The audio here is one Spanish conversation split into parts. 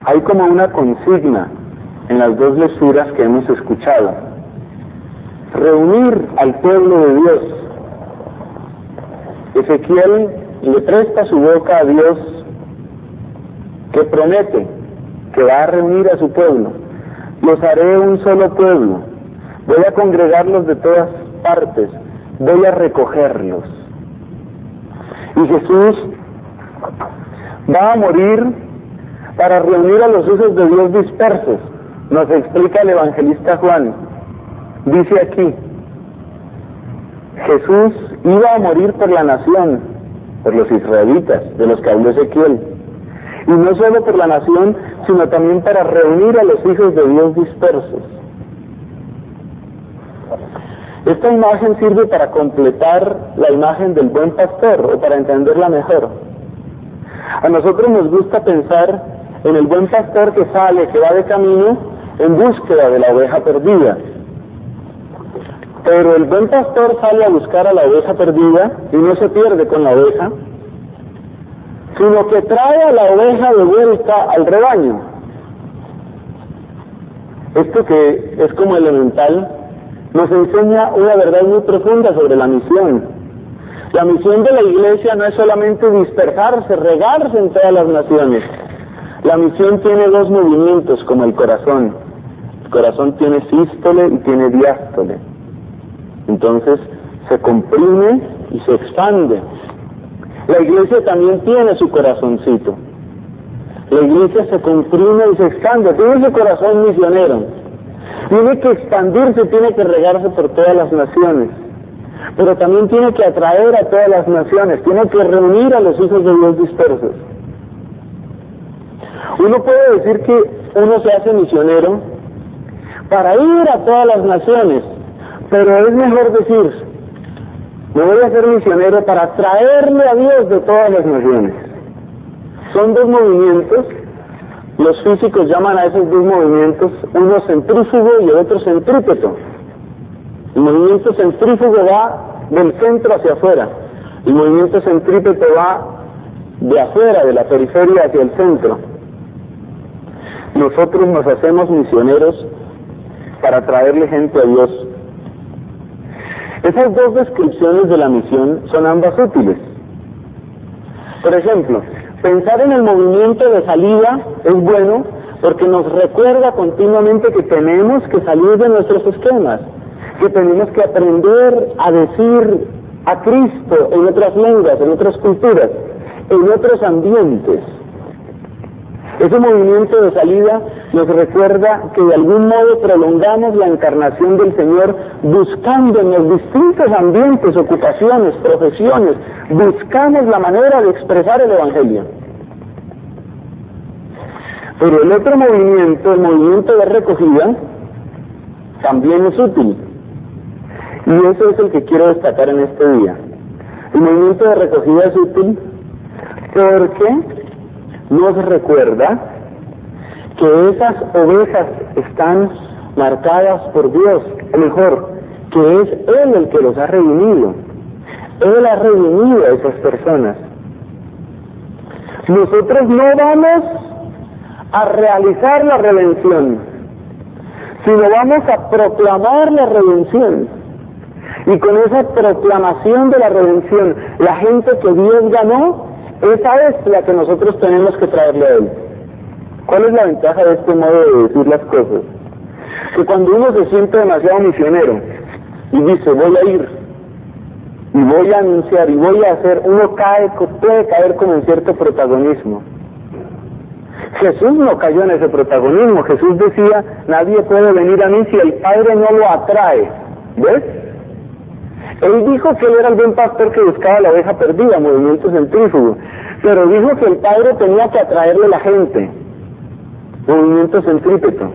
hay como una consigna en las dos lecturas que hemos escuchado: reunir al pueblo de Dios. Ezequiel le presta su boca a Dios, que promete que va a reunir a su pueblo. Los haré un solo pueblo, voy a congregarlos de todas partes, voy a recogerlos. Y Jesús va a morir para reunir a los hijos de Dios dispersos. Nos explica el evangelista Juan. Dice aquí: Jesús iba a morir por la nación, por los israelitas, de los que habló Ezequiel. Y no solo por la nación, sino también para reunir a los hijos de Dios dispersos. Esta imagen sirve para completar la imagen del buen pastor, o para entenderla mejor. A nosotros nos gusta pensar en el buen pastor que sale, que va de camino en búsqueda de la oveja perdida. Pero el buen pastor sale a buscar a la oveja perdida y no se pierde con la oveja, sino que trae a la oveja de vuelta al rebaño. Esto, que es como elemental, nos enseña una verdad muy profunda sobre la misión. La misión de la iglesia no es solamente dispersarse, regarse en todas las naciones. La misión tiene dos movimientos, como el corazón. El corazón tiene sístole y tiene diástole. Entonces se comprime y se expande. La iglesia también tiene su corazoncito. La iglesia se comprime y se expande, tiene su corazón misionero. Tiene que expandirse, tiene que regarse por todas las naciones. Pero también tiene que atraer a todas las naciones, tiene que reunir a los hijos de Dios dispersos. Uno puede decir que uno se hace misionero para ir a todas las naciones, pero es mejor decir: me voy a hacer misionero para traerle a Dios de todas las naciones. Son dos movimientos. Los físicos llaman a esos dos movimientos, uno centrífugo y el otro centrípeto. El movimiento centrífugo va del centro hacia afuera, el movimiento centrípeto va de afuera, de la periferia hacia el centro. Nosotros nos hacemos misioneros para traerle gente a Dios. Esas dos descripciones de la misión son ambas útiles. Por ejemplo, pensar en el movimiento de salida es bueno porque nos recuerda continuamente que tenemos que salir de nuestros esquemas, que tenemos que aprender a decir a Cristo en otras lenguas, en otras culturas, en otros ambientes. Ese movimiento de salida nos recuerda que de algún modo prolongamos la encarnación del Señor buscando en los distintos ambientes, ocupaciones, profesiones, buscamos la manera de expresar el Evangelio. Pero el otro movimiento, el movimiento de recogida, también es útil. Y eso es el que quiero destacar en este día. El movimiento de recogida es útil porque nos recuerda que esas ovejas están marcadas por Dios, o mejor, que es Él el que los ha reunido. Él ha reunido a esas personas. Nosotros no vamos a realizar la redención, sino vamos a proclamar la redención. Y con esa proclamación de la redención, la gente que Dios ganó, esa es la que nosotros tenemos que traerle a Él. ¿Cuál es la ventaja de este modo de decir las cosas? Que cuando uno se siente demasiado misionero y dice: voy a ir y voy a anunciar y voy a hacer, uno puede caer como en cierto protagonismo. Jesús no cayó en ese protagonismo. Jesús decía: nadie puede venir a mí si el Padre no lo atrae. ¿Ves? Él dijo que él era el buen pastor que buscaba la oveja perdida, movimiento centrífugo, pero dijo que el Padre tenía que atraerle a la gente, movimiento centrípeto.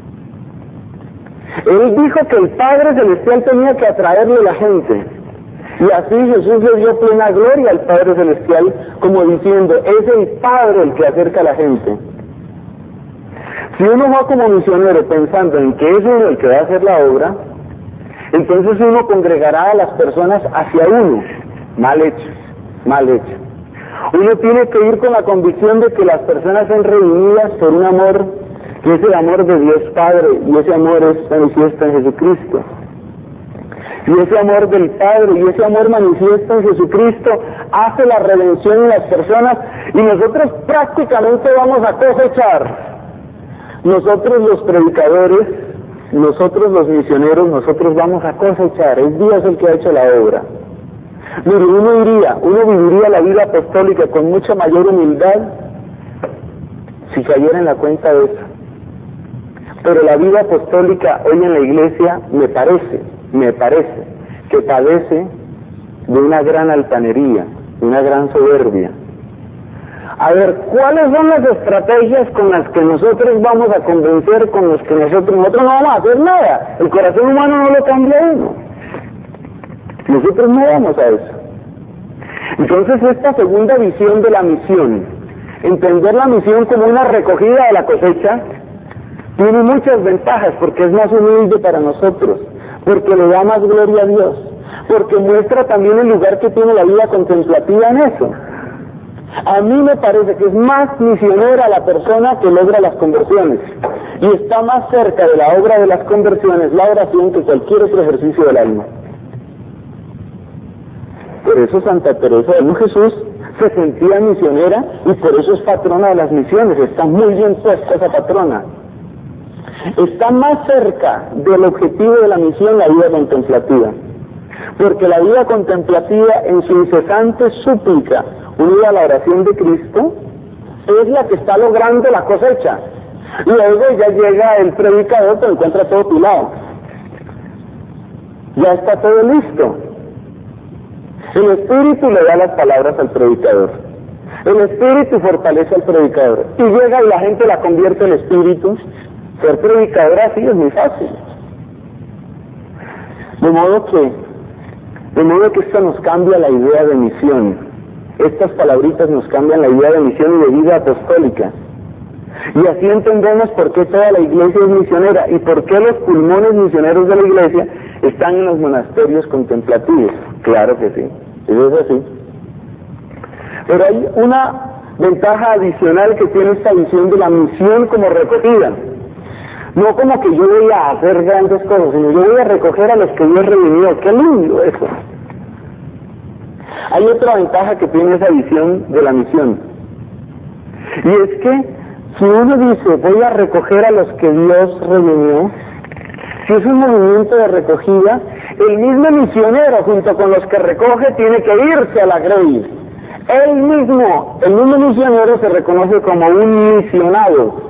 Él dijo que el Padre Celestial tenía que atraerle a la gente, y así Jesús le dio plena gloria al Padre Celestial, como diciendo: es el Padre el que acerca a la gente. Si uno va como misionero pensando en que es uno el que va a hacer la obra, entonces uno congregará a las personas hacia uno. Mal hecho, mal hecho. Uno tiene que ir con la convicción de que las personas son redimidas por un amor que es el amor de Dios Padre, y ese amor es manifiesto en Jesucristo. Y ese amor del Padre y ese amor manifiesto en Jesucristo hace la redención en las personas, y nosotros prácticamente vamos a cosechar. Nosotros los predicadores, nosotros los misioneros, nosotros vamos a cosechar. Es Dios el que ha hecho la obra. Mire, uno viviría la vida apostólica con mucha mayor humildad si cayera en la cuenta de eso. Pero la vida apostólica hoy en la iglesia me parece que padece de una gran altanería, de una gran soberbia. A ver, ¿cuáles son las estrategias con las que nosotros vamos a convencer, con las que nosotros no vamos a hacer nada? El corazón humano no lo cambia uno. Nosotros no vamos a eso. Entonces, esta segunda visión de la misión, entender la misión como una recogida de la cosecha, tiene muchas ventajas, porque es más humilde para nosotros, porque le da más gloria a Dios, porque muestra también el lugar que tiene la vida contemplativa en eso. A mí me parece que es más misionera la persona que logra las conversiones, y está más cerca de la obra de las conversiones, la oración, que cualquier otro ejercicio del alma. Por eso Santa Teresa de Jesús se sentía misionera, y por eso es patrona de las misiones. Está muy bien puesta esa patrona. Está más cerca del objetivo de la misión la vida contemplativa, porque la vida contemplativa, en su incesante súplica unida a la oración de Cristo, es la que está logrando la cosecha. Luego ya llega el predicador, te encuentra todo pilado, ya está todo listo. El Espíritu le da las palabras al predicador, el Espíritu fortalece al predicador, y llega y la gente la convierte en Espíritu. Ser predicador así es muy fácil. De modo que esto nos cambia la idea de misión. Estas palabritas nos cambian la idea de misión y de vida apostólica. Y así entendemos por qué toda la iglesia es misionera y por qué los pulmones misioneros de la iglesia están en los monasterios contemplativos. Claro que sí, eso es así. Pero hay una ventaja adicional que tiene esta visión de la misión como recogida. No como que yo voy a hacer grandes cosas, sino yo voy a recoger a los que Dios redimió. ¡Qué lindo eso! Hay otra ventaja que tiene esa visión de la misión, y es que si uno dice voy a recoger a los que Dios redimió, si es un movimiento de recogida, el mismo misionero junto con los que recoge tiene que irse a la grey. El mismo misionero se reconoce como un misionado.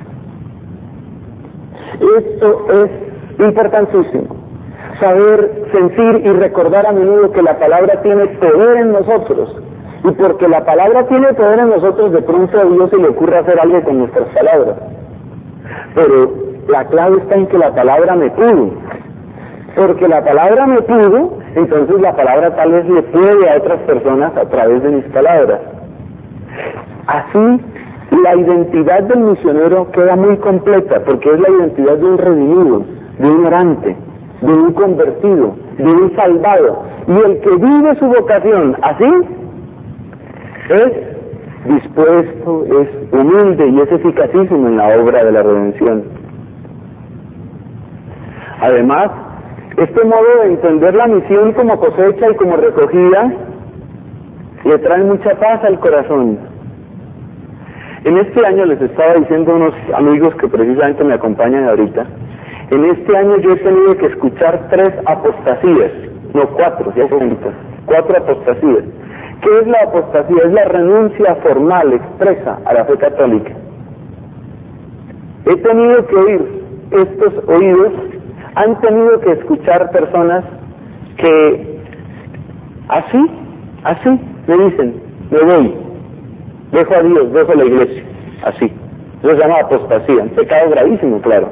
Esto es importantísimo, saber, sentir y recordar a menudo que la palabra tiene poder en nosotros, y porque la palabra tiene poder en nosotros, de pronto a Dios se le ocurre hacer algo con nuestras palabras. Pero la clave está en que la palabra me pudo, porque la palabra me pudo, entonces la palabra tal vez le puede a otras personas a través de mis palabras. Así, la identidad del misionero queda muy completa, porque es la identidad de un redimido, de un orante, de un convertido, de un salvado. Y el que vive su vocación así, es dispuesto, es humilde y es eficacísimo en la obra de la redención. Además, este modo de entender la misión como cosecha y como recogida le trae mucha paz al corazón. En este año, les estaba diciendo a unos amigos que precisamente me acompañan ahorita, en este año yo he tenido que escuchar 3 apostasías, no 4, ya son 4 apostasías. ¿Qué es la apostasía? Es la renuncia formal, expresa a la fe católica. He tenido que oír, estos oídos han tenido que escuchar personas que así me dicen, me voy, dejo a Dios, dejo la iglesia, así. Eso se llama apostasía, un pecado gravísimo, claro.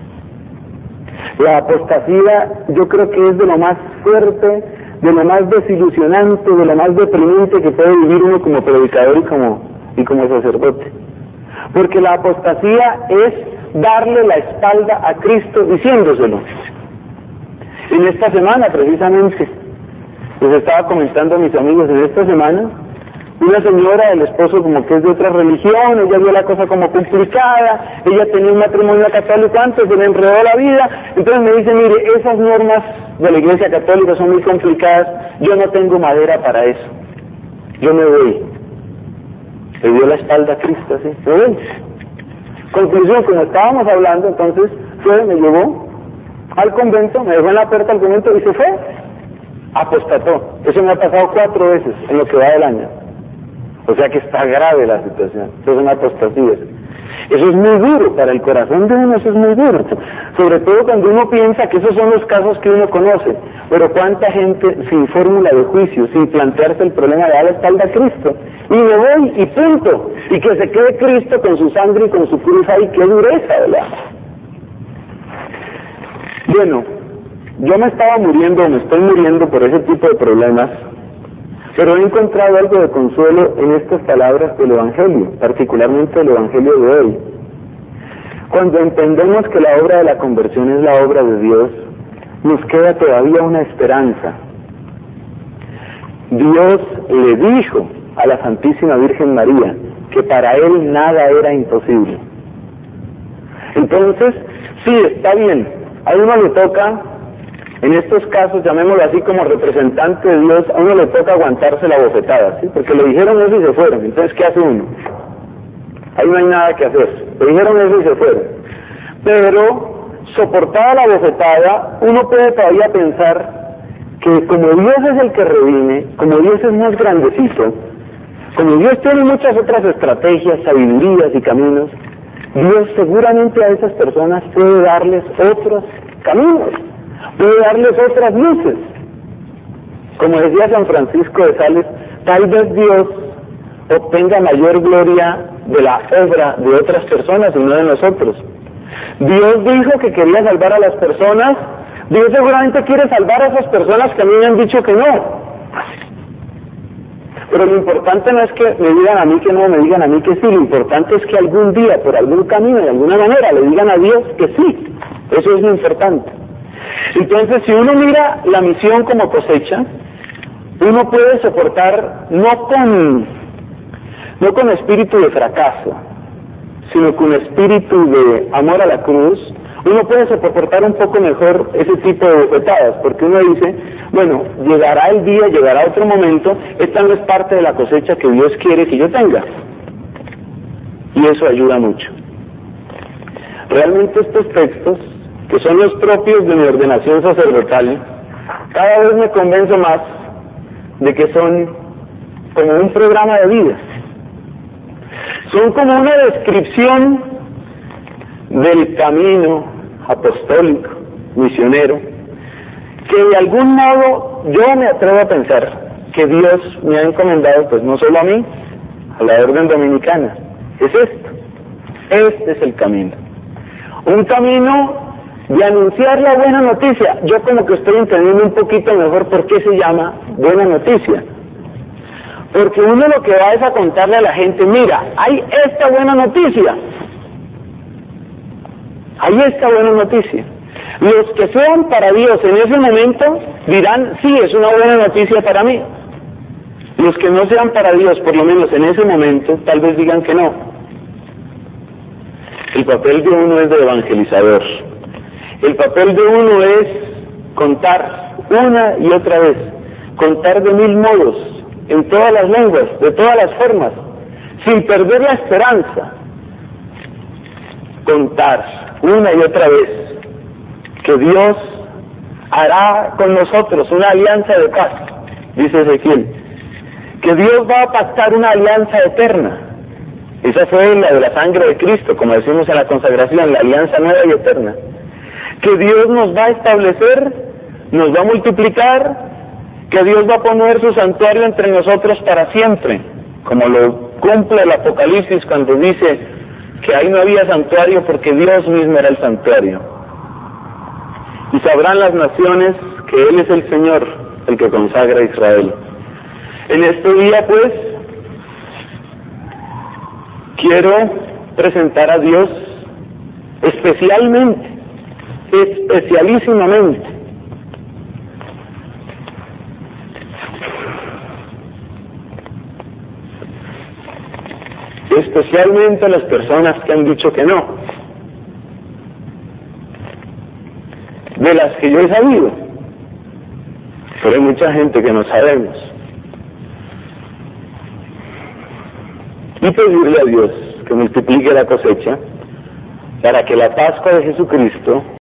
La apostasía yo creo que es de lo más fuerte, de lo más desilusionante, de lo más deprimente que puede vivir uno como predicador y como sacerdote. Porque la apostasía es darle la espalda a Cristo diciéndoselo. En esta semana precisamente, les estaba comentando a mis amigos, en esta semana Una señora, el esposo como que es de otra religión, ella vio la cosa como complicada, ella tenía un matrimonio católico antes, se le enredó la vida, entonces me dice, mire, esas normas de la Iglesia Católica son muy complicadas, yo no tengo madera para eso, yo me voy. Le dio la espalda a Cristo, así, me voy. Conclusión, como estábamos hablando, entonces me llevó al convento, me dejó en la puerta del convento y se fue. Apostató. Eso me ha pasado 4 veces en lo que va del año. O sea que está grave la situación. Eso es una apostasía. Eso es muy duro, para el corazón de uno eso es muy duro. Sobre todo cuando uno piensa que esos son los casos que uno conoce. Pero cuánta gente sin fórmula de juicio, sin plantearse el problema, le da la espalda a Cristo. Y me voy y punto. Y que se quede Cristo con su sangre y con su cruz ahí. ¡Qué dureza, ¿verdad? Bueno, yo me estaba muriendo, me estoy muriendo por ese tipo de problemas, pero he encontrado algo de consuelo en estas palabras del Evangelio, particularmente el Evangelio de hoy. Cuando entendemos que la obra de la conversión es la obra de Dios, nos queda todavía una esperanza. Dios le dijo a la Santísima Virgen María que para Él nada era imposible. Entonces, sí, está bien, a uno le toca, en estos casos, llamémoslo así como representante de Dios, a uno le toca aguantarse la bofetada, ¿sí? Porque le dijeron eso y se fueron. Entonces, ¿qué hace uno? Ahí no hay nada que hacer. Le dijeron eso y se fueron. Pero, soportada la bofetada, uno puede todavía pensar que como Dios es el que redime, como Dios es más grandecito, como Dios tiene muchas otras estrategias, sabidurías y caminos, Dios seguramente a esas personas puede darles otros caminos, puede darles otras luces. Como decía San Francisco de Sales, tal vez Dios obtenga mayor gloria de la obra de otras personas y no de nosotros. Dios dijo que quería salvar a las personas, Dios seguramente quiere salvar a esas personas que a mí me han dicho que no. Pero lo importante no es que me digan a mí que no, me digan a mí que sí, lo importante es que algún día, por algún camino, de alguna manera, le digan a Dios que sí. Eso es lo importante. Entonces, si uno mira la misión como cosecha, uno puede soportar no con espíritu de fracaso, sino con espíritu de amor a la cruz. Uno puede soportar un poco mejor ese tipo de bofetadas, porque uno dice, bueno, llegará el día, llegará otro momento, esta no es parte de la cosecha que Dios quiere que yo tenga. Y eso ayuda mucho. Realmente estos textos, que son los propios de mi ordenación sacerdotal, cada vez me convenzo más de que son como un programa de vida. Son como una descripción del camino apostólico, misionero, que de algún modo yo me atrevo a pensar que Dios me ha encomendado, pues no solo a mí, a la orden dominicana. Es esto, este es el camino. Un camino de anunciar la buena noticia. Yo como que estoy entendiendo un poquito mejor por qué se llama buena noticia. Porque uno lo que va es a contarle a la gente, mira, hay esta buena noticia. Hay esta buena noticia. Los que sean para Dios en ese momento dirán, sí, es una buena noticia para mí. Los que no sean para Dios, por lo menos en ese momento, tal vez digan que no. El papel de uno es de evangelizador. El papel de uno es contar una y otra vez, contar de 1000 modos, en todas las lenguas, de todas las formas, sin perder la esperanza. Contar una y otra vez que Dios hará con nosotros una alianza de paz, dice Ezequiel, que Dios va a pactar una alianza eterna. Esa fue la de la sangre de Cristo, como decimos en la consagración, la alianza nueva y eterna. Que Dios nos va a establecer, nos va a multiplicar, que Dios va a poner su santuario entre nosotros para siempre, como lo cumple el Apocalipsis cuando dice que ahí no había santuario porque Dios mismo era el santuario. Y sabrán las naciones que Él es el Señor, el que consagra a Israel. En este día, pues, quiero presentar a Dios especialísimamente. especialmente a las personas que han dicho que no, de las que yo he sabido, pero hay mucha gente que no sabemos. Y pedirle a Dios que multiplique la cosecha para que la Pascua de Jesucristo